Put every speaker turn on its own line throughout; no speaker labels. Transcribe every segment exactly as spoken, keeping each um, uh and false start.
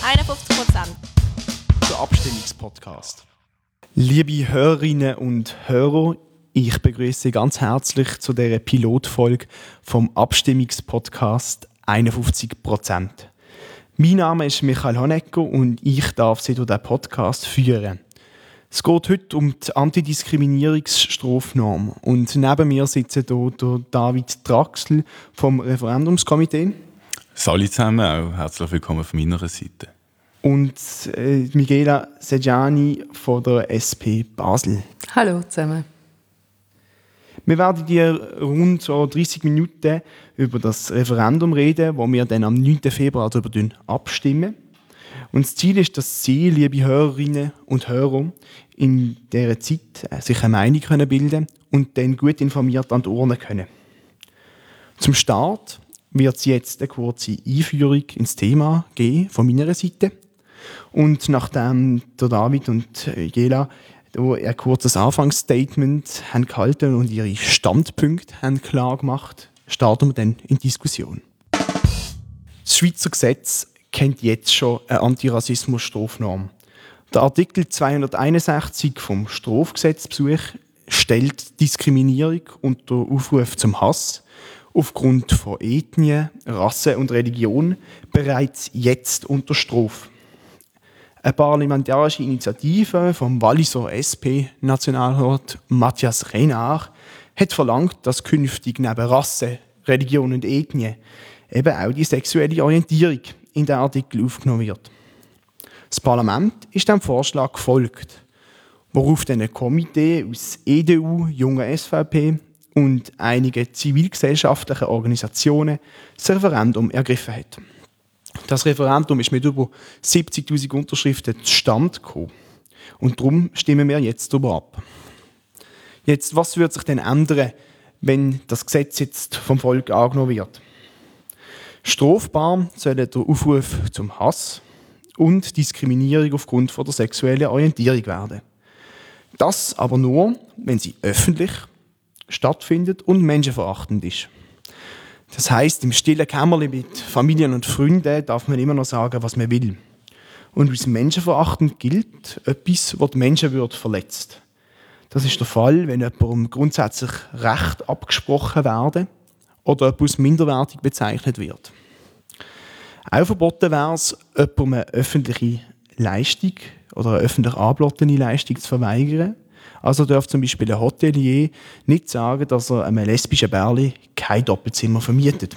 einundfünfzig Prozent.
Der Abstimmungspodcast. Liebe Hörerinnen und Hörer, ich begrüße Sie ganz herzlich zu dieser Pilotfolge vom Abstimmungspodcast einundfünfzig Prozent. Mein Name ist Michael Honegger und ich darf Sie durch diesen Podcast führen. Es geht heute um die Antidiskriminierungsstrafnorm und neben mir sitzt hier der David Draxl vom Referendumskomitee.
Salut zusammen, auch herzlich willkommen von meiner Seite.
Und äh, Michela Seggiani von der S P Basel.
Hallo zusammen.
Wir werden hier rund so dreißig Minuten über das Referendum reden, wo wir dann am neunten Februar darüber abstimmen. Und das Ziel ist, dass Sie, liebe Hörerinnen und Hörer, in dieser Zeit sich eine Meinung bilden können und dann gut informiert an die Urne können. Zum Start wird es jetzt eine kurze Einführung ins Thema geben, von meiner Seite. Und nachdem der David und Jela ein kurzes Anfangsstatement haben gehalten und ihre Standpunkte haben klar gemacht, starten wir dann in die Diskussion. Das Schweizer Gesetz kennt jetzt schon eine Antirassismus-Strafnorm. Der Artikel zweihunderteinundsechzig vom Strafgesetzbuch stellt Diskriminierung und der Aufruf zum Hass aufgrund von Ethnie, Rasse und Religion bereits jetzt unter Strafe. Eine parlamentarische Initiative vom Walliser S P-Nationalrat Matthias Renard hat verlangt, dass künftig neben Rasse, Religion und Ethnie eben auch die sexuelle Orientierung in den Artikel aufgenommen wird. Das Parlament ist dem Vorschlag gefolgt, worauf dann ein Komitee aus E D U, Junge S V P und einigen zivilgesellschaftlichen Organisationen das Referendum ergriffen hat. Das Referendum ist mit über siebzigtausend Unterschriften zustande gekommen. Und darum stimmen wir jetzt darüber ab. Jetzt, was wird sich denn ändern, wenn das Gesetz jetzt vom Volk angenommen wird? Strafbar sollen der Aufruf zum Hass und Diskriminierung aufgrund von der sexuellen Orientierung werden. Das aber nur, wenn sie öffentlich stattfindet und menschenverachtend ist. Das heisst, im stillen Kämmerlein mit Familien und Freunden darf man immer noch sagen, was man will. Und als menschenverachtend gilt etwas, das die Menschenwürde verletzt. Das ist der Fall, wenn jemandem grundsätzlich Recht abgesprochen werden oder etwas minderwertig bezeichnet wird. Auch verboten wäre es, jemandem eine öffentliche Leistung oder eine öffentlich angebotene Leistung zu verweigern. Also darf zum Beispiel ein Hotelier nicht sagen, dass er einem lesbischen Bärli kein Doppelzimmer vermietet.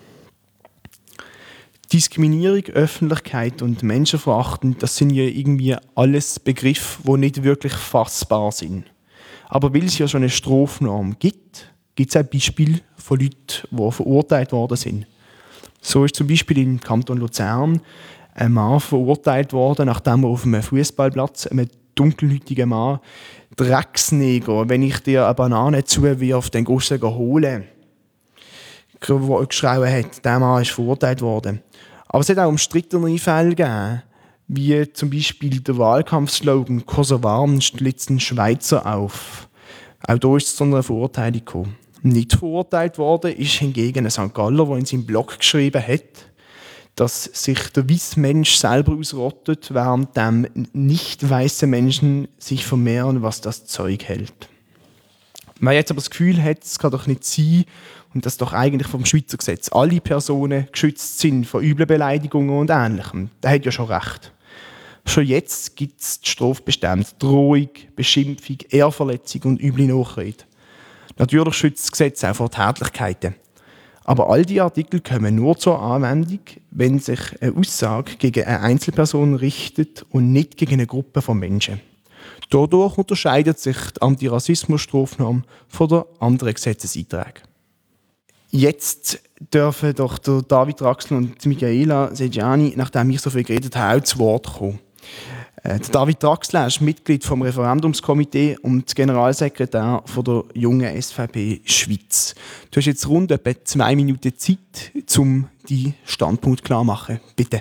Diskriminierung, Öffentlichkeit und Menschenverachten, das sind ja irgendwie alles Begriffe, die nicht wirklich fassbar sind. Aber weil es ja schon eine Strafnorm gibt, gibt es auch Beispiele von Leuten, die verurteilt worden sind. So ist zum Beispiel im Kanton Luzern ein Mann verurteilt worden, nachdem er auf einem Fußballplatz einem dunkelhäutigen Mann Drecksneger, wenn ich dir eine Banane zuwirf, dann gehst du sie holen, geschrien hat. Der Mann ist verurteilt worden. Aber es hat auch umstrittene Fälle gegeben, wie zum Beispiel der Wahlkampfslogan «Kosovaren schlitzen Schweizer auf». Auch da ist es zu einer Verurteilung gekommen. Nicht verurteilt worden ist hingegen ein Sankt Galler, der in seinem Blog geschrieben hat, dass sich der weiße Mensch selber ausrottet, während dem nicht weiße Menschen sich vermehren, was das Zeug hält. Wer jetzt aber das Gefühl hat, es kann doch nicht sein, und dass doch eigentlich vom Schweizer Gesetz alle Personen geschützt sind vor üblen Beleidigungen und Ähnlichem, der hat ja schon recht. Schon jetzt gibt es die Strafbestände Drohung, Beschimpfung, Ehrverletzung und üble Nachrede. Natürlich schützt das Gesetz auch vor Tätlichkeiten. Aber all diese Artikel kommen nur zur Anwendung, wenn sich eine Aussage gegen eine Einzelperson richtet und nicht gegen eine Gruppe von Menschen. Dadurch unterscheidet sich die Antirassismus-Strafnorm von den anderen Gesetzeseinträgen. Jetzt dürfen doch der David Draxl und Michela Seggiani, nachdem ich so viel geredet habe, auch zu Wort kommen. Der David Draxl ist Mitglied vom Referendumskomitee und Generalsekretär von der Jungen S V P Schweiz. Du hast jetzt rund etwa zwei Minuten Zeit, um deinen Standpunkt klar zu machen. Bitte.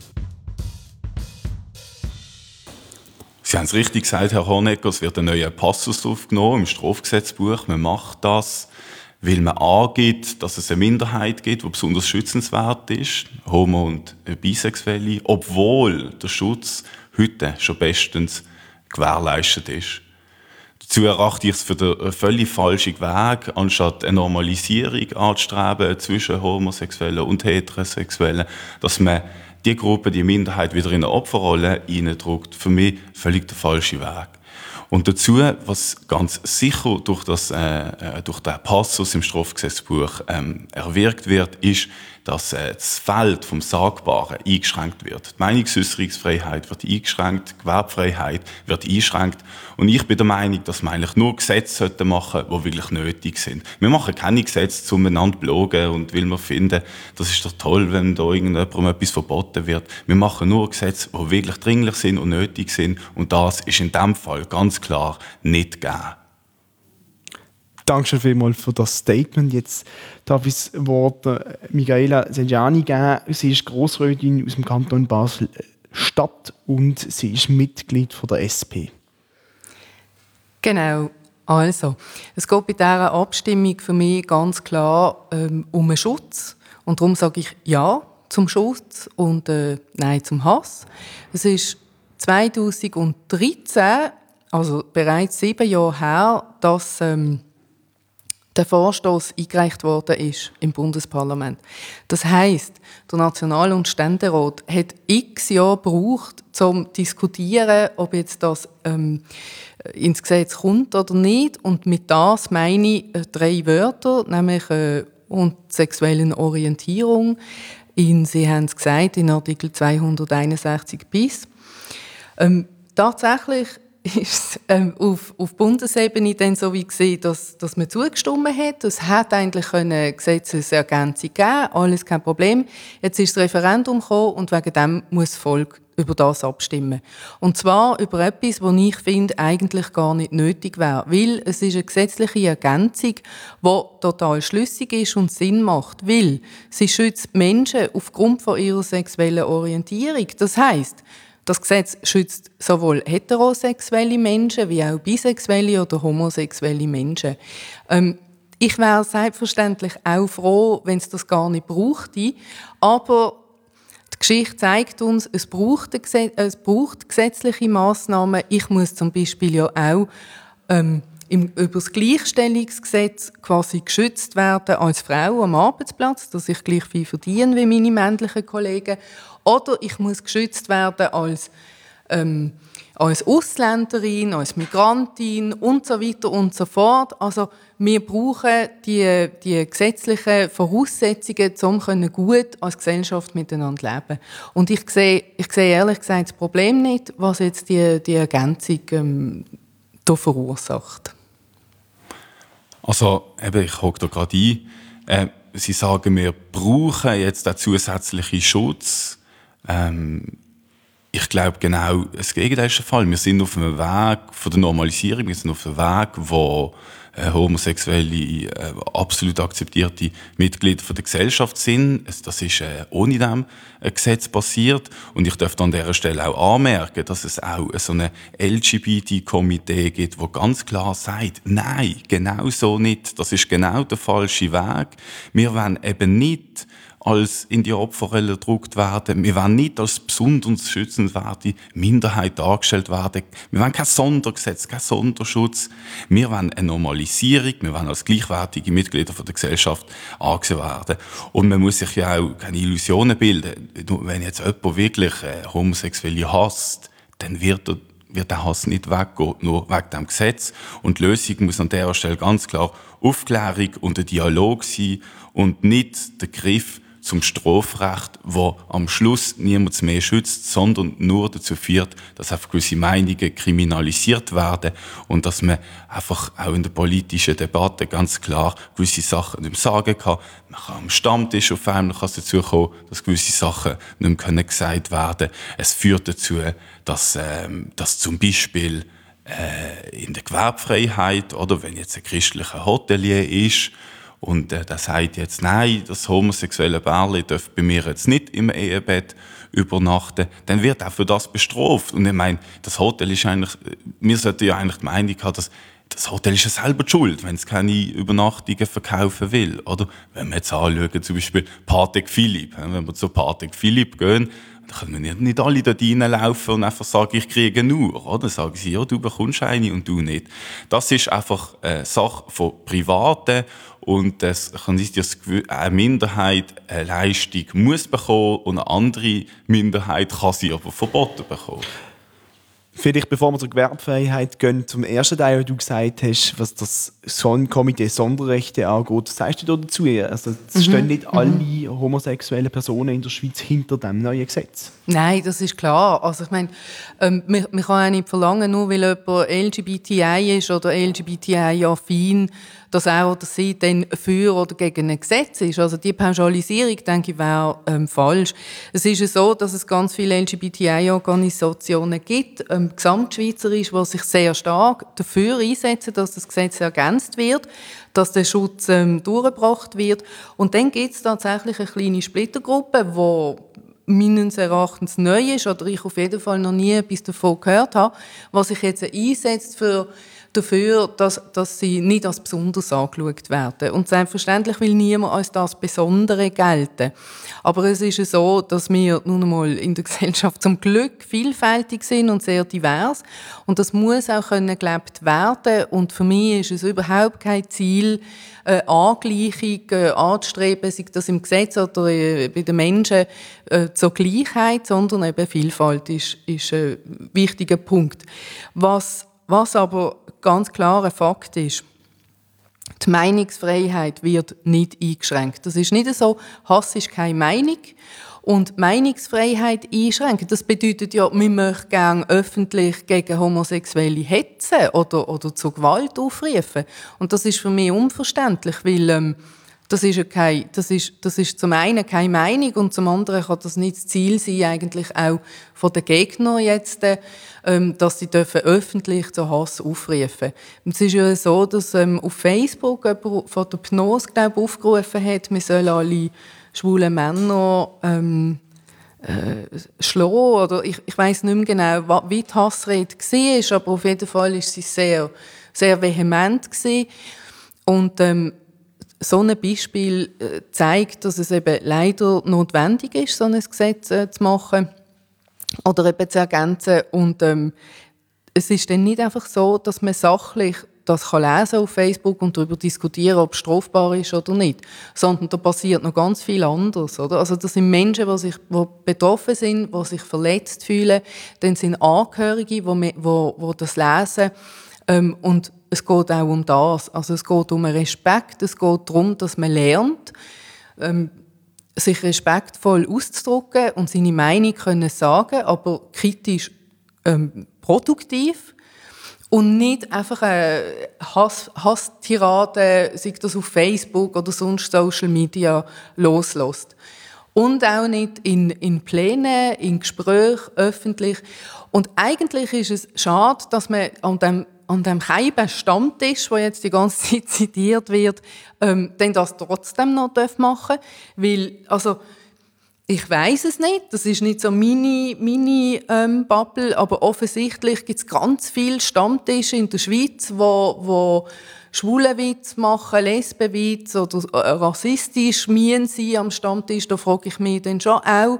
Sie haben es richtig gesagt, Herr Honegger, es wird ein neuer Passus aufgenommen im Strafgesetzbuch. Man macht das, weil man angibt, dass es eine Minderheit gibt, die besonders schützenswert ist, Homo- und Bisexuelle, obwohl der Schutz heute schon bestens gewährleistet ist. Dazu erachte ich es für den völlig falschen Weg, anstatt eine Normalisierung anzustreben zwischen Homosexuellen und Heterosexuellen, dass man die Gruppe, die Minderheit wieder in eine Opferrolle hineindrückt. Für mich völlig der falsche Weg. Und dazu, was ganz sicher durch, das, äh, durch den Passus im Strafgesetzbuch ähm, erwirkt wird, ist, dass äh, das Feld vom Sagbaren eingeschränkt wird. Die Meinungsäußerungsfreiheit wird eingeschränkt, die Gewerbefreiheit wird eingeschränkt. Und ich bin der Meinung, dass man eigentlich nur Gesetze machen sollten, die wirklich nötig sind. Wir machen keine Gesetze, um einander zu blogen und weil wir finden, das ist doch toll, wenn da irgendjemandem etwas verboten wird. Wir machen nur Gesetze, die wirklich dringlich sind und nötig sind. Und das ist in diesem Fall ganz klar nicht gegeben.
Danke schon vielmals für das Statement. Jetzt darf ich das Wort Michaela Sergiani geben. Sie ist Grossrätin aus dem Kanton Basel-Stadt und sie ist Mitglied von der S P.
Genau. Also, es geht bei dieser Abstimmung für mich ganz klar ähm, um einen Schutz. Und darum sage ich Ja zum Schutz und äh, Nein zum Hass. Es ist zweitausenddreizehn, also bereits sieben Jahre her, dass ähm, der Vorstoß eingereicht worden ist im Bundesparlament. Das heisst, der National- und Ständerat hat x Jahre gebraucht, um zu diskutieren, ob jetzt das ähm, ins Gesetz kommt oder nicht. Und mit das meine ich äh, drei Wörter, nämlich äh, und sexuellen Orientierung. In, Sie haben es gesagt, in Artikel zweihunderteinundsechzig bis. Ähm, tatsächlich ist es ähm, auf, auf Bundesebene dann so wie gesehen, dass, dass man zugestimmt hat. Es hat eigentlich eine Gesetzesergänzung geben, alles kein Problem. Jetzt ist das Referendum gekommen und wegen dem muss das Volk über das abstimmen. Und zwar über etwas, was ich finde, eigentlich gar nicht nötig wäre. Weil es ist eine gesetzliche Ergänzung, die total schlüssig ist und Sinn macht. Weil sie schützt Menschen aufgrund von ihrer sexuellen Orientierung. Das heisst, das Gesetz schützt sowohl heterosexuelle Menschen wie auch bisexuelle oder homosexuelle Menschen. Ähm, ich wäre selbstverständlich auch froh, wenn es das gar nicht bräuchte. Aber die Geschichte zeigt uns, es braucht, eine Gesetz- es braucht gesetzliche Massnahmen. Ich muss zum Beispiel ja auch ähm, im, über das Gleichstellungsgesetz quasi geschützt werden als Frau am Arbeitsplatz, dass ich gleich viel verdiene wie meine männlichen Kollegen. Oder ich muss geschützt werden als, ähm, als Ausländerin, als Migrantin und so weiter und so fort. Also wir brauchen die, die gesetzlichen Voraussetzungen, um gut als Gesellschaft miteinander leben. Und ich sehe, ich sehe ehrlich gesagt das Problem nicht, was jetzt die, die Ergänzung ähm, da verursacht.
Also, eben, ich hake da gerade ein. Äh, Sie sagen, wir brauchen jetzt den zusätzlichen Schutz. Ähm, ich glaube genau das Gegenteil ist der Fall. Wir sind auf einem Weg von der Normalisierung, wir sind auf einem Weg, wo äh, homosexuelle äh, absolut akzeptierte Mitglieder von der Gesellschaft sind. Das ist äh, ohne dem äh, Gesetz passiert. Und ich darf an dieser Stelle auch anmerken, dass es auch so ein L G B T-Komitee gibt, das ganz klar sagt, nein, genau so nicht. Das ist genau der falsche Weg. Wir wollen eben nicht als in die Opferrolle gedrückt werden. Wir wollen nicht als besonders schützenswerte Minderheit dargestellt werden. Wir wollen kein Sondergesetz, kein Sonderschutz. Wir wollen eine Normalisierung. Wir wollen als gleichwertige Mitglieder der Gesellschaft angesehen werden. Und man muss sich ja auch keine Illusionen bilden. Wenn jetzt jemand wirklich äh, Homosexuelle hasst, dann wird er wird der Hass nicht weggehen, nur wegen dem Gesetz. Und die Lösung muss an dieser Stelle ganz klar Aufklärung und ein Dialog sein und nicht der Griff zum Strafrecht, wo am Schluss niemand mehr schützt, sondern nur dazu führt, dass einfach gewisse Meinungen kriminalisiert werden und dass man einfach auch in der politischen Debatte ganz klar gewisse Sachen nicht mehr sagen kann. Man kann am Stammtisch auf einmal dazu kommen, dass gewisse Sachen nicht mehr gesagt werden können. Es führt dazu, dass, ähm, dass zum Beispiel äh, in der Gewerbefreiheit, oder wenn jetzt ein christlicher Hotelier ist, und äh, der sagt jetzt, nein, das homosexuelle Pärchen darf bei mir jetzt nicht im Ehebett übernachten, dann wird auch für das bestraft. Und ich meine, das Hotel ist eigentlich, wir sollten ja eigentlich die Meinung haben, dass das Hotel ist ja selber die schuld, wenn es keine Übernachtungen verkaufen will, oder? Wenn wir jetzt anschauen, zum Beispiel Patek Philippe, wenn wir zu Patek Philippe gehen, dann können wir nicht, nicht alle dort reinlaufen und einfach sagen, ich kriege nur, oder? Dann sagen sie, ja, du bekommst eine und du nicht. Das ist einfach eine Sache von Privaten und das kann nicht, dass eine Minderheit eine Leistung muss bekommen und eine andere Minderheit kann sie aber verboten bekommen.
Vielleicht, bevor wir zur Gewerbefreiheit gehen, zum ersten Teil, wo du gesagt hast, was das Komitee Sonderrechte angeht, was sagst du da dazu? Also, es stehen mhm. nicht alle mhm. homosexuellen Personen in der Schweiz hinter diesem neuen Gesetz.
Nein, das ist klar. Also ich meine, ähm, man, man kann auch nicht verlangen, nur weil jemand L G B T I ist oder L G B T I-affin, dass er oder sie dann für oder gegen ein Gesetz ist. Also die Pauschalisierung, denke ich, wäre ähm, falsch. Es ist ja so, dass es ganz viele L G B T I-Organisationen gibt, ähm, gesamtschweizerisch, die sich sehr stark dafür einsetzen, dass das Gesetz ergänzt wird, dass der Schutz ähm, durchgebracht wird. Und dann gibt es tatsächlich eine kleine Splittergruppe, die meines Erachtens neu ist, oder ich auf jeden Fall noch nie etwas davon gehört habe, was sich jetzt einsetzt für dafür, dass, dass sie nicht als besonders angeschaut werden. Und selbstverständlich will niemand als das Besondere gelten. Aber es ist so, dass wir nun einmal in der Gesellschaft zum Glück vielfältig sind und sehr divers. Und das muss auch können gelebt werden. Und für mich ist es überhaupt kein Ziel, eine Angleichung äh, anzustreben, sei das im Gesetz oder äh, bei den Menschen äh, zur Gleichheit, sondern eben Vielfalt ist, ist ein wichtiger Punkt. Was, was aber ganz klar ein Fakt ist, die Meinungsfreiheit wird nicht eingeschränkt. Das ist nicht so, Hass ist keine Meinung. Und Meinungsfreiheit einschränken, das bedeutet ja, man möchte gerne öffentlich gegen Homosexuelle hetzen oder, oder zur Gewalt aufrufen. Und das ist für mich unverständlich, weil ähm, das ist ja kein, das ist, das ist zum einen keine Meinung und zum anderen kann das nicht das Ziel sein, eigentlich auch von den Gegnern jetzt, ähm, dass sie dürfen öffentlich zu Hass aufrufen. Und es ist ja so, dass ähm, auf Facebook jemand von der P N O S, glaube ich, aufgerufen hat, wir sollen alle schwule Männer ähm, äh, schlagen, oder ich, ich weiss nicht mehr genau, wie die Hassrede war, aber auf jeden Fall war sie sehr, sehr vehement gewesen. Und ähm, so ein Beispiel äh, zeigt, dass es eben leider notwendig ist, so ein Gesetz äh, zu machen oder eben zu ergänzen. Und ähm, es ist dann nicht einfach so, dass man sachlich das kann lesen auf Facebook und darüber diskutieren, ob es strafbar ist oder nicht. Sondern da passiert noch ganz viel anderes, oder? Also das sind Menschen, die, sich, die betroffen sind, die sich verletzt fühlen. Dann sind Angehörige, die, die, die das lesen. Ähm, und es geht auch um das. Also es geht um Respekt. Es geht darum, dass man lernt, ähm, sich respektvoll auszudrücken und seine Meinung können sagen, aber kritisch ähm, produktiv. Und nicht einfach eine Hass, Hasstirade, sei das auf Facebook oder sonst Social Media, loslässt. Und auch nicht in, in Plänen, in Gesprächen, öffentlich. Und eigentlich ist es schade, dass man an dem, an dem geheimen Stammtisch, der jetzt die ganze Zeit zitiert wird, ähm, dann das trotzdem noch machen darf. Weil, also, ich weiss es nicht, das ist nicht so meine, meine ähm, Bubble, aber offensichtlich gibt es ganz viele Stammtische in der Schweiz, wo, wo Schwulenwitz machen, Lesbenwitz oder äh, rassistisch mien sie am Stammtisch. Da frage ich mich dann schon auch,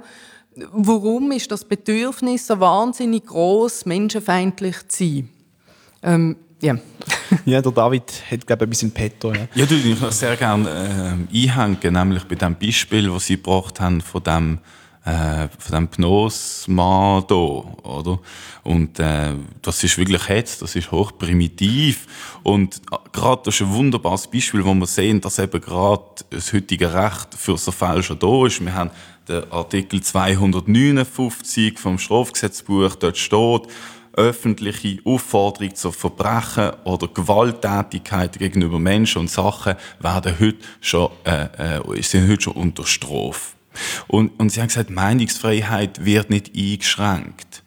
warum ist das Bedürfnis so wahnsinnig gross, menschenfeindlich zu sein? Ähm, ja.
Ja, der David hat, glaube ich, ein bisschen petto. Ja,
ja, du, ich würde sehr gerne äh, einhängen, nämlich bei dem Beispiel, das Sie gebracht haben, von dem, äh, von dem P N O S-Mann hier, oder? Und äh, das ist wirklich Hetz, das ist hochprimitiv. Und gerade das ist ein wunderbares Beispiel, wo wir sehen, dass eben gerade das heutige Recht für so Fälle schon da ist. Wir haben den Artikel zweihundertneunundfünfzig vom Strafgesetzbuch, dort steht, öffentliche Aufforderung zu Verbrechen oder Gewalttätigkeiten gegenüber Menschen und Sachen werden heute schon, äh, äh, sind heute schon unter Strafe. Und, und sie haben gesagt, Meinungsfreiheit wird nicht eingeschränkt.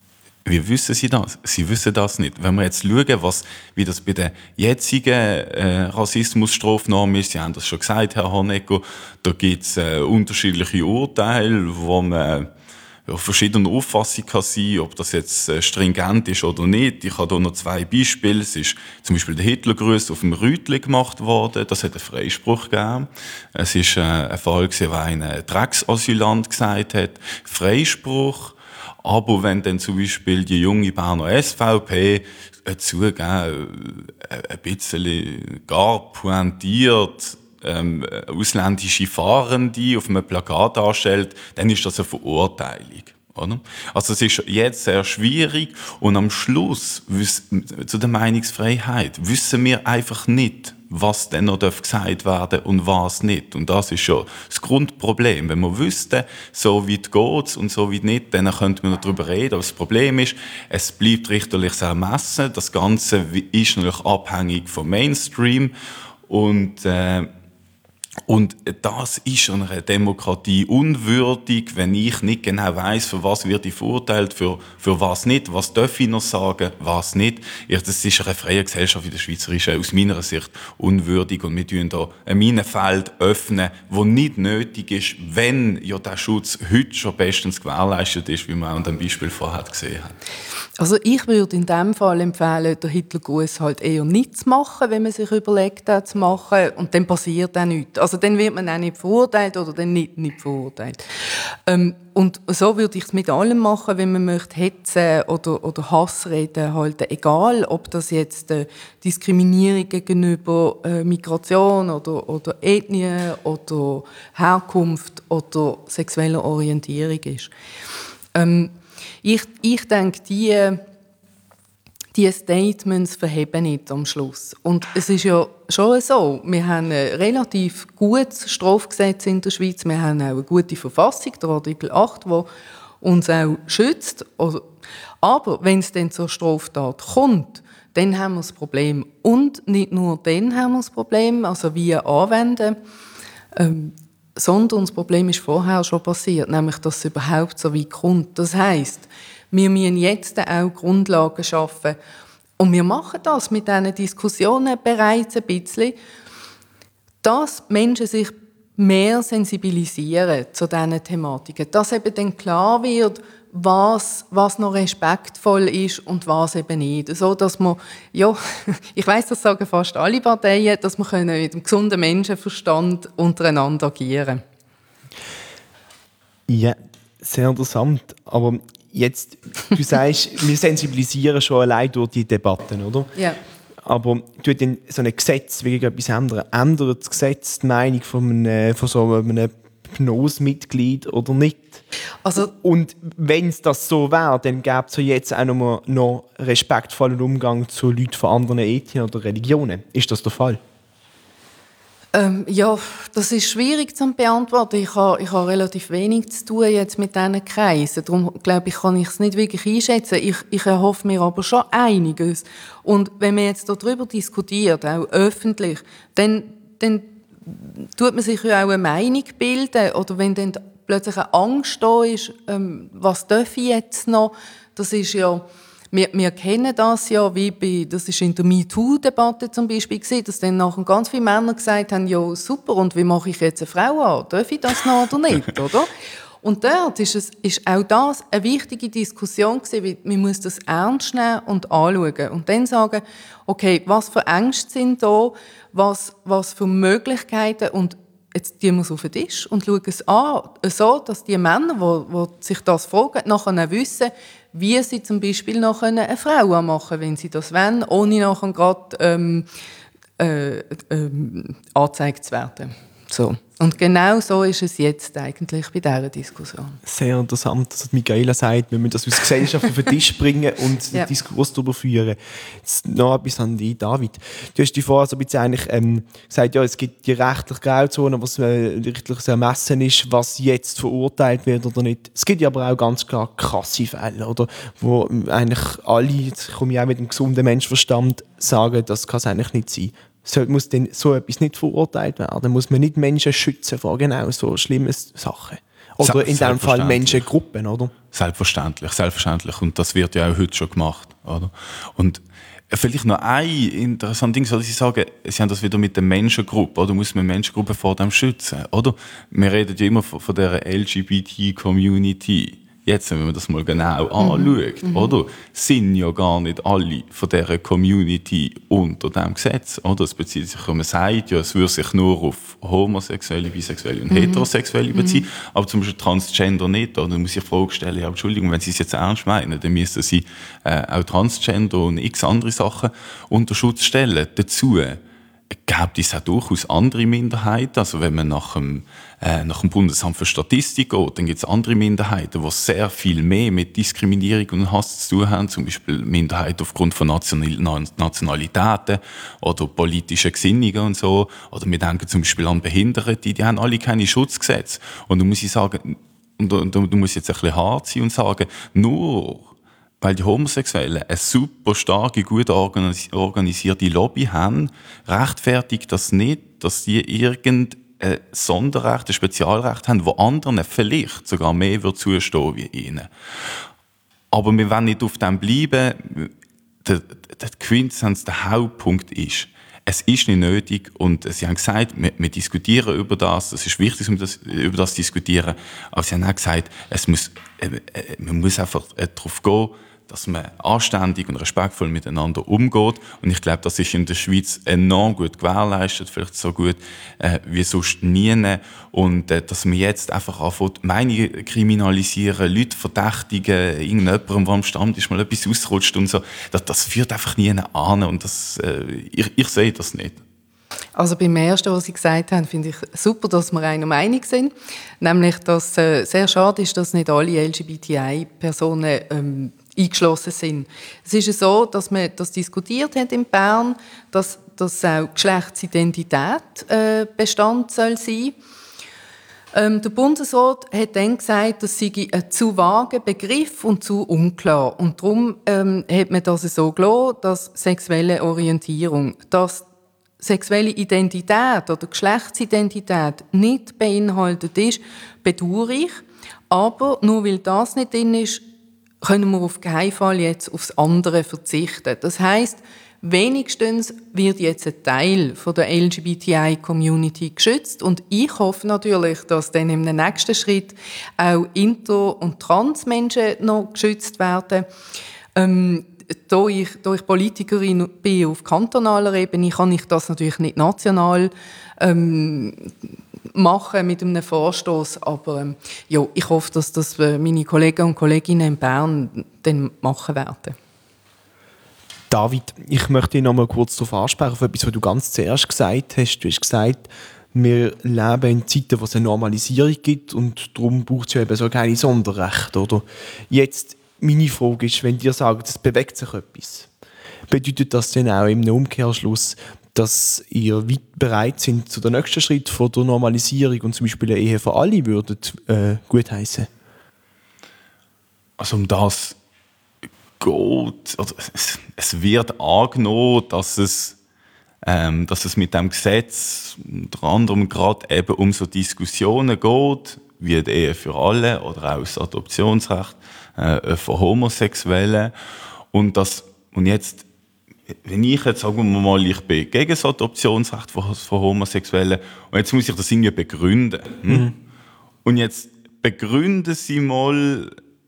Wie wissen Sie das? Sie wissen das nicht. Wenn wir jetzt schauen, was, wie das bei den jetzigen äh, Rassismusstrafnormen ist, Sie haben das schon gesagt, Herr Hornecker, da gibt es äh, unterschiedliche Urteile, wo man ja, verschiedene Auffassungen kann sein, ob das jetzt äh, stringent ist oder nicht. Ich habe hier noch zwei Beispiele. Es ist zum Beispiel der Hitlergruß auf dem Rütli gemacht worden. Das hat einen Freispruch gegeben. Es ist äh, ein Fall gewesen, wo ein Drecksasylant gesagt hat, Freispruch. Aber wenn dann zum Beispiel die junge Berner S V P äh, zugeben, äh, ein bisschen gar pointiert, ähm, ausländische Fahrende auf einem Plakat darstellt, dann ist das eine Verurteilung. Oder? Also es ist jetzt sehr schwierig und am Schluss zu der Meinungsfreiheit wissen wir einfach nicht, was denn noch gesagt werden darf und was nicht. Und das ist schon das Grundproblem. Wenn wir wüssten, so weit geht's und so weit nicht, dann könnten wir noch darüber reden. Aber das Problem ist, es bleibt richterliches Ermessen. Das Ganze ist natürlich abhängig vom Mainstream. Und, äh, Und das ist einer Demokratie unwürdig, wenn ich nicht genau weiss, für was wird ich verurteilt, für, für was nicht, was darf ich noch sagen, was nicht. Ja, das ist eine freie Gesellschaft in der Schweizerischen aus meiner Sicht unwürdig und wir öffnen da ein Minenfeld öffnen, wo nicht nötig ist, wenn ja der Schutz heute schon bestens gewährleistet ist, wie man auch an dem Beispiel vorher gesehen hat.
Also ich würde in dem Fall empfehlen, den Hitlergruß halt eher nicht zu machen, wenn man sich überlegt, das zu machen, und dann passiert auch nichts. Also dann wird man auch nicht verurteilt oder dann nicht, nicht verurteilt. Ähm, und so würde ich es mit allem machen, wenn man möchte hetzen oder, oder Hassreden halten, egal ob das jetzt äh, Diskriminierung gegenüber äh, Migration oder, oder Ethnie oder Herkunft oder sexueller Orientierung ist. Ähm, ich, ich denke, die Die Statements verheben nicht am Schluss. Und es ist ja schon so, wir haben ein relativ gutes Strafgesetz in der Schweiz, wir haben auch eine gute Verfassung, der Artikel acht, der uns auch schützt. Aber wenn es dann zur Straftat kommt, dann haben wir das Problem. Und nicht nur dann haben wir das Problem, also wie anwenden, ähm, sondern das Problem ist vorher schon passiert, nämlich, dass es überhaupt so weit kommt. Das heisst, wir müssen jetzt auch Grundlagen schaffen. Und wir machen das mit diesen Diskussionen bereits ein bisschen, dass Menschen sich mehr sensibilisieren zu diesen Thematiken. Dass eben dann klar wird, was, was noch respektvoll ist und was eben nicht. So, dass man, ja, ich weiss, das sagen fast alle Parteien, dass wir mit dem gesunden Menschenverstand untereinander agieren.
Ja, sehr interessant. Aber jetzt, du sagst, wir sensibilisieren schon allein durch die Debatten, oder?
Ja.
Aber tut denn so ein Gesetz wegen etwas ändern? Ändert das Gesetz die Meinung von einem, von so einem P N O S-Mitglied oder nicht?
Also,
und wenn es das so wäre, dann gäbe es ja jetzt auch noch, noch respektvollen Umgang zu Leuten von anderen Ethnien oder Religionen. Ist das der Fall?
Ähm, ja, das ist schwierig zu beantworten. Ich habe, ich habe relativ wenig zu tun jetzt mit diesen Kreisen. Darum glaube ich, kann ich es nicht wirklich einschätzen. Ich, ich erhoffe mir aber schon einiges. Und wenn man jetzt darüber diskutiert, auch öffentlich, dann, dann tut man sich ja auch eine Meinung bilden. Oder wenn dann plötzlich eine Angst da ist, ähm, was darf ich jetzt noch? Das ist ja... Wir, wir kennen das ja, wie bei, das ist in der MeToo-Debatte zum Beispiel gewesen, dass dann nachher ganz viele Männer gesagt haben, ja super, und wie mache ich jetzt eine Frau an? Darf ich das noch oder nicht, oder? Und dort ist, es, ist auch das eine wichtige Diskussion gewesen, weil man muss das ernst nehmen und anschauen und dann sagen, okay, was für Ängste sind da, was, was für Möglichkeiten, und jetzt tun wir es auf den Tisch und schauen es an, so, dass die Männer, die, die sich das fragen, nachher wissen, wie sie zum Beispiel noch eine Frau anmachen, wenn sie das wollen, ohne nachher gerade ähm, äh, äh, angezeigt zu werden. So. Und genau so ist es jetzt eigentlich bei dieser Diskussion.
Sehr interessant, dass Michaela sagt, wir müssen das als Gesellschaft auf den Tisch bringen und
ja.
den Diskurs darüber führen. Jetzt noch etwas an dich, David. Du hast dir vorher so ein bisschen eigentlich, ähm, gesagt, ja, es gibt die rechtliche Grauzone, was äh, rechtliches Ermessen ist, was jetzt verurteilt wird oder nicht. Es gibt ja aber auch ganz klar krasse Fälle, oder? Wo eigentlich alle, jetzt komme ich auch mit dem gesunden Menschenverstand, sagen, das kann es eigentlich nicht sein. So, muss denn so etwas nicht verurteilt werden? Muss man nicht Menschen schützen vor genau so schlimmen Sachen? Oder in diesem Fall Menschengruppen, oder?
Selbstverständlich, selbstverständlich. Und das wird ja auch heute schon gemacht, oder? Und vielleicht noch ein interessantes Ding, dass Sie sagen, Sie haben das wieder mit der Menschengruppe, oder? Muss man Menschengruppen vor dem schützen, oder? Wir reden ja immer von der L G B T-Community. jetzt, wenn man das mal genau anschaut,
mhm.
oder, sind ja gar nicht alle von dieser Community unter diesem Gesetz. Oder? Es bezieht sich, man sagt ja, es würde sich nur auf Homosexuelle, Bisexuelle und
mhm.
Heterosexuelle beziehen,
mhm.
aber zum Beispiel Transgender nicht. Oder? Dann muss ich die Frage stellen, ja, Entschuldigung, wenn Sie es jetzt ernst meinen, dann müssen Sie äh, auch Transgender und x andere Sachen unter Schutz stellen. Dazu gibt es auch durchaus andere Minderheiten. Also wenn man nach dem, äh, nach dem Bundesamt für Statistik geht, dann gibt es andere Minderheiten, die sehr viel mehr mit Diskriminierung und Hass zu tun haben. Zum Beispiel Minderheiten aufgrund von National- Nationalitäten oder politischen Gesinnungen und so. Oder wir denken zum Beispiel an Behinderte, die haben alle keine Schutzgesetze. Und da muss ich sagen, und da, da muss ich jetzt ein bisschen hart sein und sagen, nur weil die Homosexuellen eine super starke, gut organisierte Lobby haben, rechtfertigt das nicht, dass die irgendein Sonderrecht, ein Spezialrecht haben, wo anderen vielleicht sogar mehr wird zustehen wie ihnen. Aber wir wollen nicht auf dem bleiben. Der, der Quintessenz, der Hauptpunkt ist, es ist nicht nötig und Sie haben gesagt, wir, wir diskutieren über das, es ist wichtig, dass wir das, über das diskutieren, aber Sie haben auch gesagt, es muss, äh, äh, man muss einfach äh, darauf gehen, dass man anständig und respektvoll miteinander umgeht. Und ich glaube, das ist in der Schweiz enorm gut gewährleistet, vielleicht so gut äh, wie sonst nie. Und äh, dass man jetzt einfach anfängt, Meinungen kriminalisieren, Leute verdächtigen, irgendjemandem, der am Stand ist, mal etwas ausrutscht und so, das, das führt einfach nie an. Und das, äh, ich, ich sehe das nicht.
Also beim Ersten, was Sie gesagt haben, finde ich super, dass wir einer Meinung sind. Nämlich, dass äh, sehr schade ist, dass nicht alle L G B T I-Personen ähm, eingeschlossen sind. Es ist so, dass man das diskutiert hat in Bern, dass, dass auch Geschlechtsidentität äh, Bestand soll sein. Ähm, der Bundesrat hat dann gesagt, das sei ein zu vager Begriff und zu unklar. Und darum ähm, hat man das so gelassen, dass sexuelle Orientierung, dass sexuelle Identität oder Geschlechtsidentität nicht beinhaltet ist, bedauere ich. Aber nur weil das nicht drin ist, können wir auf keinen Fall jetzt aufs andere verzichten. Das heisst, wenigstens wird jetzt ein Teil von der L G B T I-Community geschützt und ich hoffe natürlich, dass dann im nächsten Schritt auch Inter- und Transmenschen noch geschützt werden. Ähm, da ich, da ich Politikerin bin auf kantonaler Ebene, kann ich das natürlich nicht national ähm, machen mit einem Vorstoß, aber ähm, ja, ich hoffe, dass das meine Kollegen und Kolleginnen in Bern dann machen werden.
David, ich möchte dich noch mal kurz darauf ansprechen, auf etwas, was du ganz zuerst gesagt hast. Du hast gesagt, wir leben in Zeiten, wo es eine Normalisierung gibt und darum braucht es ja eben so keine Sonderrechte, oder? Jetzt, meine Frage ist, wenn dir sagen, es bewegt sich etwas, bedeutet das dann auch im Umkehrschluss, dass ihr weit bereit sind zu der nächsten Schritt von der Normalisierung und zum Beispiel eine Ehe für alle würdet äh, gutheissen?
Also um das geht, also es, es wird angenommen, dass es, ähm, dass es mit dem Gesetz unter anderem gerade eben um so Diskussionen geht, wie die Ehe für alle oder auch das Adoptionsrecht äh, für Homosexuelle. Und, das, und jetzt, wenn ich jetzt, sagen wir mal, ich bin gegen das Adoptionsrecht für, für Homosexuelle und jetzt muss ich das irgendwie begründen. Hm? Mhm. Und jetzt begründen Sie mal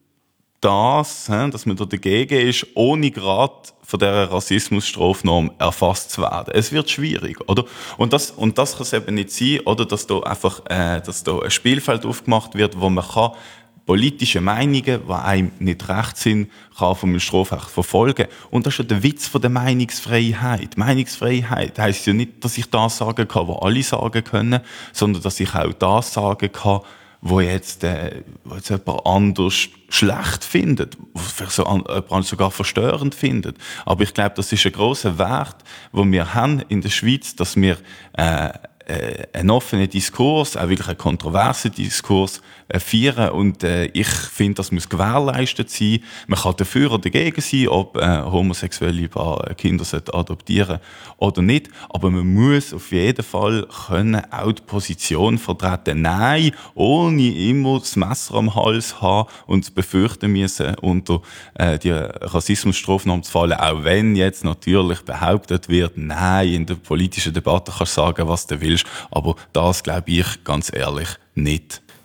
das, dass man da dagegen ist, ohne gerade von dieser Rassismusstrafnorm erfasst zu werden. Es wird schwierig, oder? Und das, und das kann es eben nicht sein, oder? Dass da einfach, äh, dass da ein Spielfeld aufgemacht wird, wo man kann politische Meinungen, die einem nicht recht sind, kann vom Strafrecht verfolgen. Und das ist ja der Witz von der Meinungsfreiheit. Meinungsfreiheit heisst ja nicht, dass ich das sagen kann, was alle sagen können, sondern dass ich auch das sagen kann, wo jetzt, äh, wo jetzt jemand anders schlecht findet, wo so jemand sogar verstörend findet. Aber ich glaube, das ist ein grosser Wert, den wir haben in der Schweiz, dass wir äh, äh, einen offenen Diskurs, auch wirklich einen kontroversen Diskurs äh, führen. Und äh, ich finde, das muss gewährleistet sein. Man kann dafür oder dagegen sein, ob äh, homosexuelle Paar Kinder adoptieren oder nicht. Aber man muss auf jeden Fall können auch die Position vertreten. Nein, ohne immer das Messer am Hals haben und befürchten müssen, unter äh, die Rassismusstrafnorm zu fallen. Auch wenn jetzt natürlich behauptet wird, nein, in der politischen Debatte kannst du sagen, was du willst. Aber das glaube ich ganz ehrlich nicht.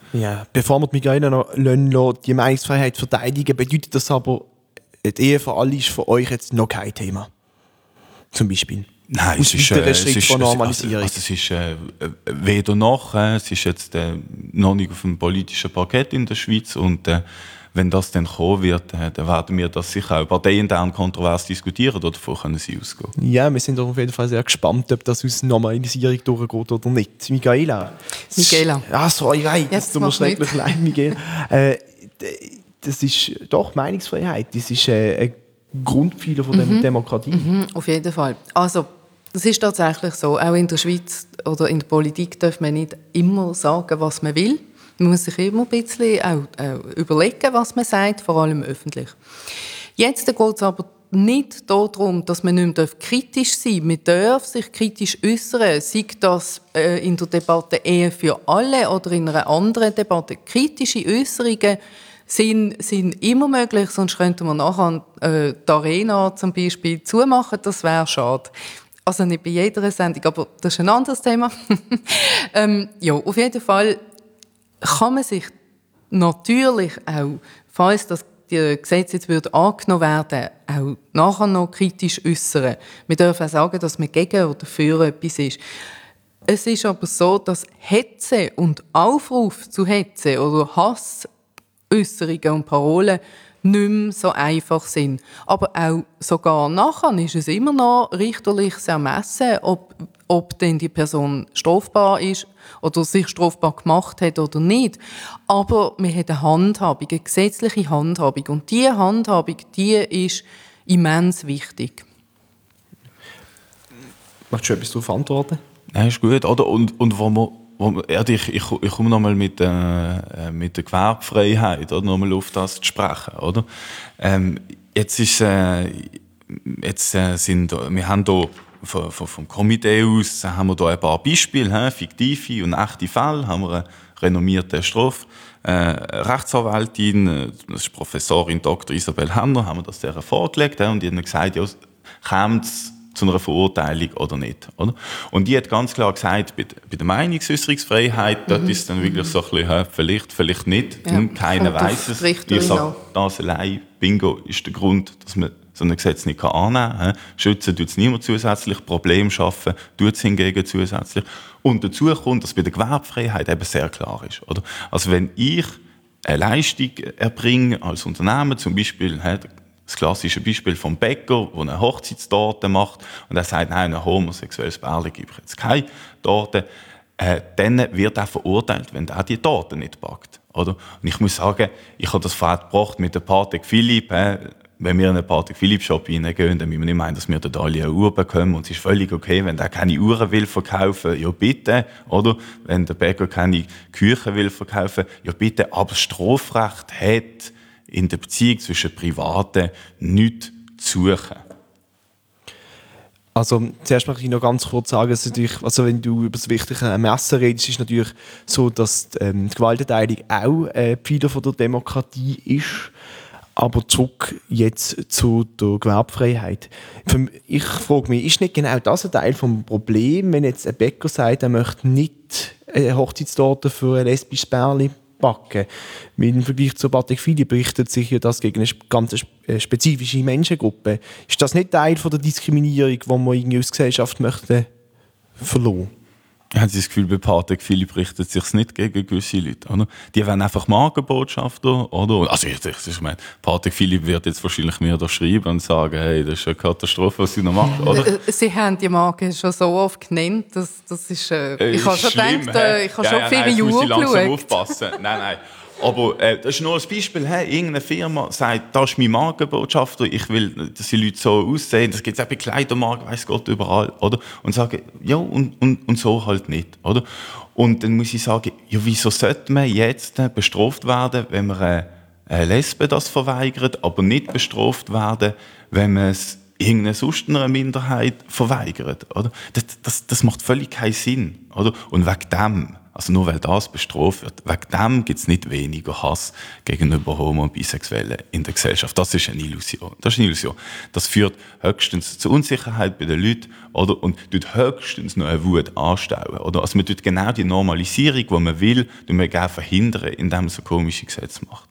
Ja, bevor wir die Michaela noch lassen, die Meinungsfreiheit verteidigen, bedeutet das aber, die Ehe für alle ist für euch jetzt noch kein Thema? Zum Beispiel?
Nein,
Aus
es ist,
weiteren
äh,
Schritt
es ist,
von
also,
Normalisierung.
also es ist äh, weder noch, äh, es ist jetzt äh, noch nicht auf dem politischen Parkett in der Schweiz und äh, wenn das dann kommen wird, äh, dann werden wir das sicher auch parteiintern kontrovers diskutieren oder davon können sie ausgehen.
Ja, wir sind auf jeden Fall sehr gespannt, ob das aus Normalisierung durchgeht oder nicht. Michaela.
Michaela.
Ja, so, ich weiß,
Jetzt
das tut mir
mach's
schrecklich leid, Michaela. äh, das ist doch Meinungsfreiheit, das ist äh, ein Grundpfeiler von der
Mhm.
Demokratie.
Mhm, auf jeden Fall. Also, das ist tatsächlich so. Auch in der Schweiz oder in der Politik darf man nicht immer sagen, was man will. Man muss sich immer ein bisschen auch, auch überlegen, was man sagt, vor allem öffentlich. Jetzt geht es aber nicht darum, dass man nicht mehr kritisch sein darf. Man darf sich kritisch äußern, sei das äh, in der Debatte Ehe für alle oder in einer anderen Debatte. Kritische Äußerungen sind, sind immer möglich, sonst könnten wir nachher äh, die Arena zum Beispiel zumachen. Das wäre schade. Also nicht bei jeder Sendung, aber das ist ein anderes Thema. ähm, ja, auf jeden Fall kann man sich natürlich auch, falls das Gesetz jetzt würde angenommen werden, auch nachher noch kritisch äußern. Wir dürfen auch sagen, dass man gegen oder für etwas ist. Es ist aber so, dass Hetze und Aufruf zu Hetze oder Hassäußerungen und Parolen nicht mehr so einfach sind. Aber auch sogar nachher ist es immer noch richterliches Ermessen, ob, ob denn die Person strafbar ist oder sich strafbar gemacht hat oder nicht. Aber wir haben eine Handhabung, eine gesetzliche Handhabung. Und diese Handhabung, die ist immens wichtig.
Möchtest du etwas darauf antworten?
Nein, ist gut. Oder? Und, und wo man, wo man, ja, ich, ich, ich komme nochmal mit, äh, mit der Gewerbefreiheit oder, nochmal auf das zu sprechen. Oder? Ähm, jetzt ist, äh, jetzt, äh, sind, wir haben hier vom, vom Komitee aus haben wir da ein paar Beispiele, he, fiktive und echte Fälle. Haben wir eine renommierte Straf äh, Rechtsanwältin, das ist Professorin Doktor Isabel Hamner, haben wir das der vorgelegt, he, und die haben gesagt, ja, kommt es zu einer Verurteilung oder nicht. Oder? Und die hat ganz klar gesagt, bei, bei der Meinungsäußerungsfreiheit, mhm. dort ist es dann wirklich so ein bisschen, vielleicht, vielleicht nicht, ja, hm, keiner weiß es. Ich sage, das allein, Bingo, ist der Grund, dass man so ein Gesetz nicht annehmen kann. Schützen tut es niemand zusätzlich, Probleme schaffen tut es hingegen zusätzlich. Und dazu kommt, dass bei der Gewerbefreiheit eben sehr klar ist. Oder? Also wenn ich eine Leistung erbringe als Unternehmen, zum Beispiel das klassische Beispiel vom Bäcker, der eine Hochzeitstorte macht und er sagt, nein, ein homosexuelles Pärchen gibt jetzt keine Torte, äh, dann wird er verurteilt, wenn er die Torte nicht backt. Oder? Und ich muss sagen, ich habe das vorher gebracht mit dem Patek Philipp. Äh, wenn wir in einen Patek Philipp Shop reingehen, dann müssen wir nicht meinen, dass wir dort alle eine Uhr bekommen. Und es ist völlig okay, wenn der keine Uhren will verkaufen, ja bitte. Oder wenn der Bäcker keine Küche will verkaufen, ja bitte. Aber das Strafrecht hat in der Beziehung zwischen Privaten nichts zu suchen.
Also, zuerst möchte ich noch ganz kurz sagen, dass natürlich, also wenn du über das wichtige Ermessen redest, ist es natürlich so, dass ähm, die Gewaltenteilung auch ein Pfeiler von der Demokratie ist. Aber zurück jetzt zu der Gewerbefreiheit. Ich frage mich, ist nicht genau das ein Teil des Problems, wenn jetzt ein Bäcker sagt, er möchte nicht eine Hochzeitstorte für ein lesbisches Pärchen backen? Weil im Vergleich zu Patek Philipp richtet sich ja das gegen eine ganz spezifische Menschengruppe. Ist das nicht Teil von der Diskriminierung, die man irgendwie als Gesellschaft möchte verlassen?
Ich habe das Gefühl, bei Patek Philipp richtet es sich nicht gegen gewisse Leute. Oder? Die werden einfach Markenbotschafter. Oder? Also ich, ich, ich meine, Patek Philipp wird jetzt wahrscheinlich mir da schreiben und sagen, hey, das ist eine Katastrophe, was sie noch machen. Oder?
Sie haben die Marke schon so oft genannt, das, das ist... Äh, ich habe schon
schlimm,
gedacht, äh, ich habe
ja,
schon
ja,
viele
nein,
Jahre
muss ich langsam
geschaut.
aufpassen. Nein, nein. Aber äh, das ist nur ein Beispiel. Hey, irgendeine Firma sagt, das ist mein Markenbotschafter, ich will, dass die Leute so aussehen. Das gibt es auch bei Kleidermarken, weiss Gott, überall. Oder? Und sagen, ja, und, und, und so halt nicht. Oder? Und dann muss ich sagen, ja, wieso sollte man jetzt bestraft werden, wenn man eine, eine Lesbe das verweigert, aber nicht bestraft werden, wenn man es irgendeiner sonst einer Minderheit verweigert. Oder? Das, das, das macht völlig keinen Sinn. Oder? Und wegen dem, Also nur weil das bestraft wird, wegen dem gibt es nicht weniger Hass gegenüber Homo- und Bisexuellen in der Gesellschaft. Das ist eine Illusion. Das ist eine Illusion. Das führt höchstens zu Unsicherheit bei den Leuten, oder? Und tut höchstens noch eine Wut anstauen, oder? Also man tut genau die Normalisierung, die man will, die man gerne verhindern, indem man so komische Gesetze macht.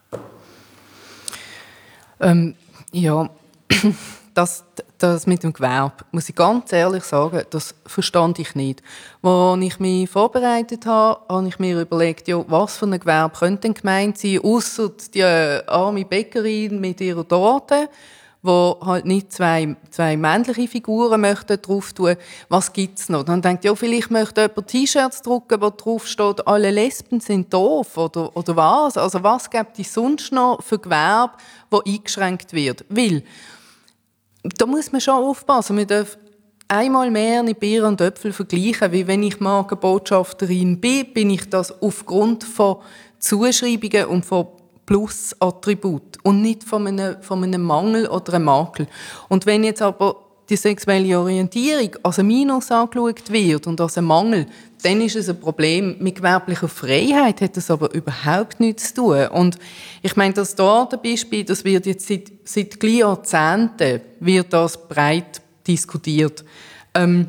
Ähm, ja, das, das mit dem Gewerbe, muss ich ganz ehrlich sagen, das verstand ich nicht. Als ich mich vorbereitet habe, habe ich mir überlegt, ja, was für ein Gewerbe könnte denn gemeint sein, ausser die arme Bäckerin mit ihrer Torte, wo halt nicht zwei, zwei männliche Figuren möchten drauf tun. Was gibt's noch? Dann denkt ja, vielleicht möchte jemand T-Shirts drucken, wo drauf steht, alle Lesben sind doof, oder, oder was? Also was gibt es sonst noch für Gewerbe, wo eingeschränkt wird? Weil, da muss man schon aufpassen. Man darf einmal mehr nicht Bier und Äpfel vergleichen, wie wenn ich Markenbotschafterin bin, bin ich das aufgrund von Zuschreibungen und von Plus-Attribut und nicht von einem, von einem Mangel oder einem Makel. Und wenn jetzt aber die sexuelle Orientierung als ein Minus angeschaut wird und als ein Mangel, dann ist es ein Problem. Mit gewerblicher Freiheit hat das aber überhaupt nichts zu tun. Und ich meine, das dort Beispiel, das wird jetzt seit, seit gleich Jahrzehnten wird das breit diskutiert. Ähm,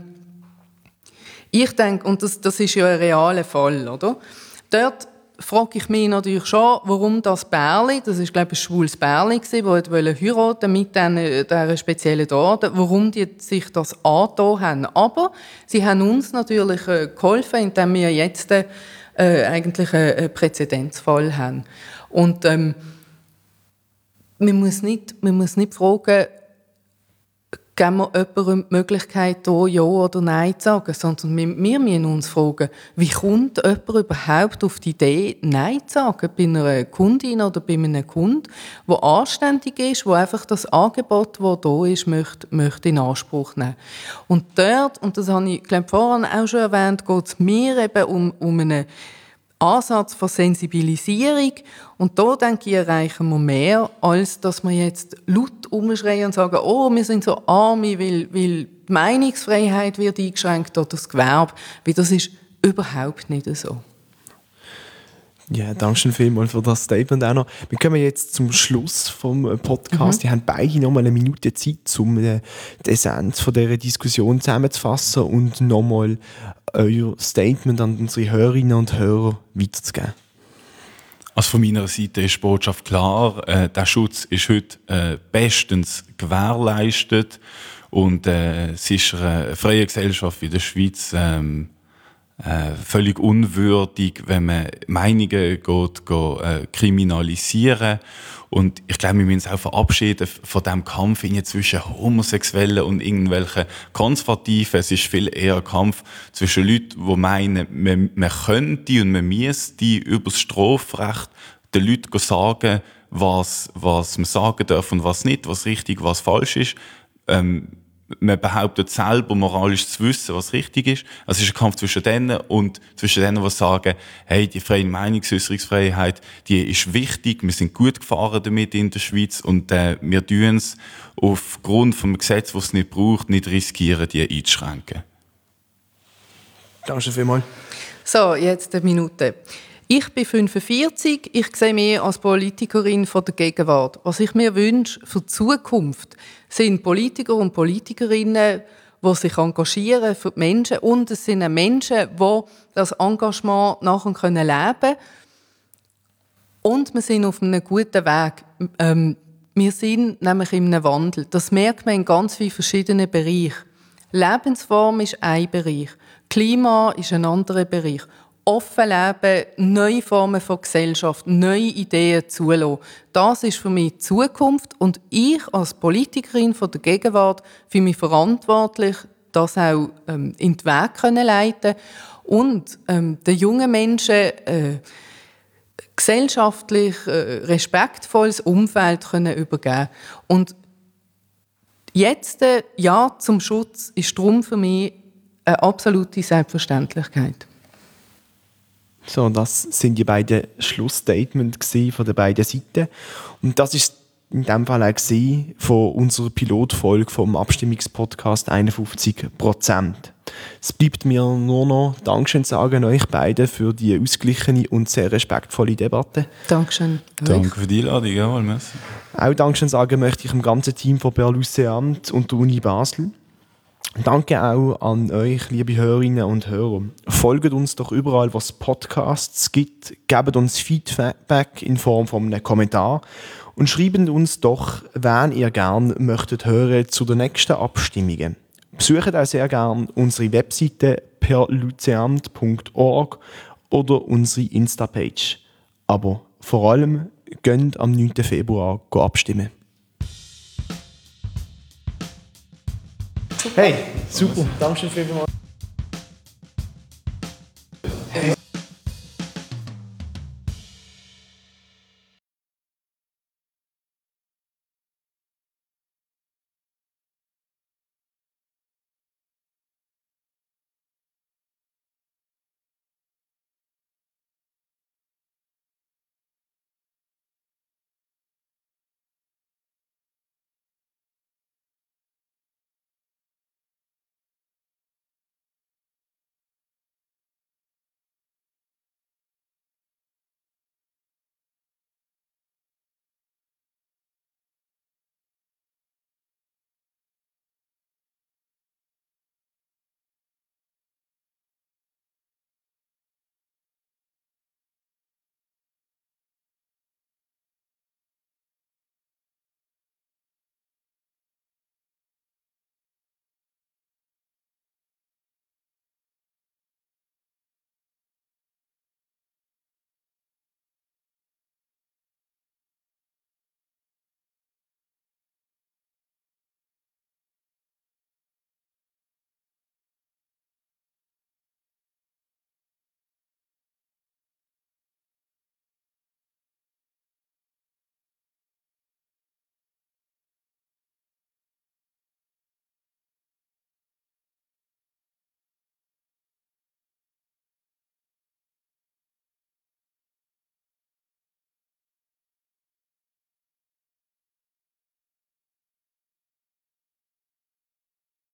ich denke, und das, das ist ja ein realer Fall, oder? Dort frage ich mich natürlich schon, warum das Bärli, das ist glaube ich ein schwules Bärli gewesen, das wollte heiraten mit dieser speziellen Torte, warum die sich das angetan haben. Aber sie haben uns natürlich äh, geholfen, indem wir jetzt äh, eigentlich einen Präzedenzfall haben. Und ähm, man muss nicht, man muss nicht fragen, geben wir jemandem die Möglichkeit, hier Ja oder Nein zu sagen, sondern wir, wir müssen uns fragen, wie kommt jemand überhaupt auf die Idee, Nein zu sagen bei einer Kundin oder bei einem Kunden, der anständig ist, der einfach das Angebot, das da ist, möchte, möchte in Anspruch nehmen. Und dort, und das habe ich glaube vorhin auch schon erwähnt, geht es mir eben um, um einen Ansatz von Sensibilisierung. Und da, denke ich, erreichen wir mehr, als dass wir jetzt laut umschreien und sagen, oh, wir sind so arme, weil, weil die Meinungsfreiheit wird eingeschränkt oder das Gewerbe. Weil das ist überhaupt nicht so.
Ja, danke schön vielmals für das Statement auch noch. Wir kommen jetzt zum Schluss vom Podcast. Mhm. Die haben beide noch mal eine Minute Zeit, um die Essenz von dieser Diskussion zusammenzufassen und noch mal euer Statement an unsere Hörerinnen und Hörer weiterzugeben.
Also von meiner Seite ist die Botschaft klar. Äh, der Schutz ist heute äh, bestens gewährleistet und äh, es ist eine freie Gesellschaft wie der Schweiz ähm, Äh, völlig unwürdig, wenn man Meinungen geht, geht, äh, kriminalisieren. Und ich glaube, wir müssen uns auch verabschieden von diesem Kampf zwischen Homosexuellen und irgendwelchen Konservativen. Es ist viel eher ein Kampf zwischen Leuten, die meinen, man, man könnte und man müsste über das Strafrecht den Leuten sagen, was, was man sagen darf und was nicht, was richtig, was falsch ist. Ähm, Man behauptet selber, moralisch zu wissen, was richtig ist. Also es ist ein Kampf zwischen denen und zwischen denen, die sagen, hey, die freie Meinungsäußerungsfreiheit, die ist wichtig, wir sind gut gefahren damit in der Schweiz und äh, wir tun es aufgrund vom Gesetz, das es nicht braucht, nicht riskieren, die einzuschränken.
Danke vielmals.
So, jetzt eine Minute. Ich bin fünfundvierzig, ich sehe mich als Politikerin von der Gegenwart. Was ich mir wünsche für die Zukunft, sind Politiker und Politikerinnen, die sich engagieren für die Menschen. Und es sind Menschen, die das Engagement nachher leben können. Und wir sind auf einem guten Weg. Ähm, wir sind nämlich in einem Wandel. Das merkt man in ganz vielen verschiedenen Bereichen. Lebensform ist ein Bereich, Klima ist ein anderer Bereich. Offen leben, neue Formen von Gesellschaft, neue Ideen zulassen. Das ist für mich die Zukunft und ich als Politikerin von der Gegenwart fühle mich verantwortlich, das auch ähm, in den Weg können leiten und ähm, den jungen Menschen äh, gesellschaftlich äh, respektvolles Umfeld können übergeben. Und jetzt äh, Ja zum Schutz ist darum für mich eine absolute Selbstverständlichkeit.
So, das sind die beiden Schlussstatements von den beiden Seiten. Und das ist in diesem Fall auch gesehen von unserer Pilotfolge vom Abstimmungspodcast einundfünfzig Prozent. Es bleibt mir nur noch Dankeschön sagen an euch beiden für die ausgeglichene und sehr respektvolle Debatte.
Dankeschön.
Danke für die Einladung. Jawohl, merci.
Auch Dankeschön sagen möchte ich dem ganzen Team von Berluzzeamt und der Uni Basel. Danke auch an euch, liebe Hörerinnen und Hörer. Folgt uns doch überall, was Podcasts gibt. Gebt uns Feedback in Form von einem Kommentar und schreibt uns doch, wen ihr gerne möchtet hören zu den nächsten Abstimmungen. Besucht auch sehr gerne unsere Webseite perluzzeamt punkt org oder unsere Insta-Page. Aber vor allem geht am neunten Februar abstimmen. Hey, super. Dankeschön vielmals.